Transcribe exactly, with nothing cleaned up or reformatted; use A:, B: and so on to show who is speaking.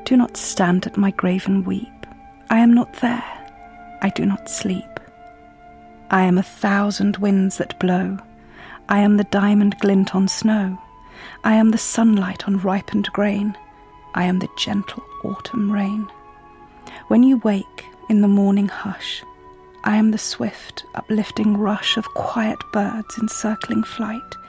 A: Do not stand at my grave and weep. I am not there. I do not sleep. I am a thousand winds that blow. I am the diamond glint on snow. I am the sunlight on ripened grain. I am the gentle autumn rain. When you wake in the morning hush, I am the swift, uplifting rush of quiet birds in circling flight,